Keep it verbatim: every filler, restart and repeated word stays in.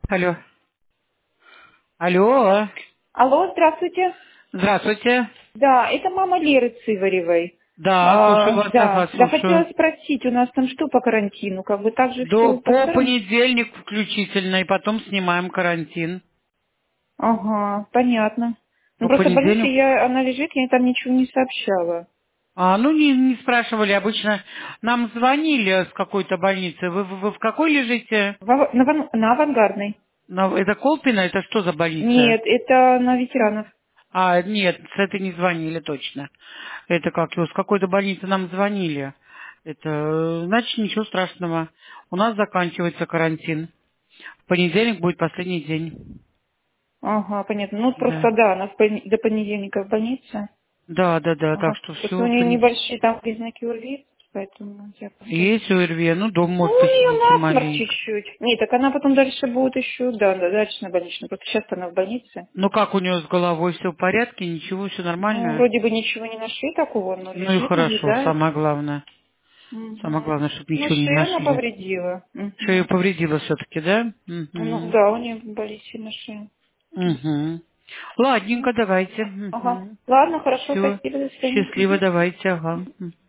Алло. Алло. Алло, здравствуйте. Здравствуйте. Да, это мама Леры Цываревой. Да, слушаю А, вас, ага, да, да, хотела слушаю. слушаю. спросить, у нас там что по карантину? Как бы так же До, все по по-старому? понедельник включительно, и потом снимаем карантин. Ага, понятно. Ну По просто в больнице понедельнику. я, она лежит, я ей там ничего не сообщала. А, ну не, не спрашивали, обычно нам звонили с какой-то больницы. Вы, вы, вы в какой лежите? В ава- на, ван- на авангардной. На- это Колпино, это что за больница? Нет, это на ветеранов. А, нет, с этой не звонили точно. Это как его, с какой-то больницы нам звонили. Это, э, значит, ничего страшного. У нас заканчивается карантин. В понедельник будет последний день. Ага, понятно. Ну Да. просто да, она в пони- до понедельника в больнице. Да, да, да, так Ага. что Просто у все. нее небольшие там признаки ОРВИ, поэтому я как бы... Есть ОРВИ, ну, дома, Ну, может, у нее посидите насморк маленько. чуть-чуть. Нет, так она потом дальше будет еще, да, да, дальше на больничном. Просто сейчас она в больнице. Ну, как у нее с головой все в порядке, ничего, все Ну, нормально? вроде бы ничего не нашли такого, но Ну и лежит, хорошо, наблюдает. самое главное. Самое Угу. главное, чтобы Ну, ничего не шею она нашли. повредила. Что ее Угу. повредило все-таки, да? Ну, Угу. да, у нее болит сильно шея. Угу. Ну, Ладненько, давайте. ага. Угу. Ладно, хорошо, Все. спасибо, до свидания. Счастливо, Мгм. давайте, ага.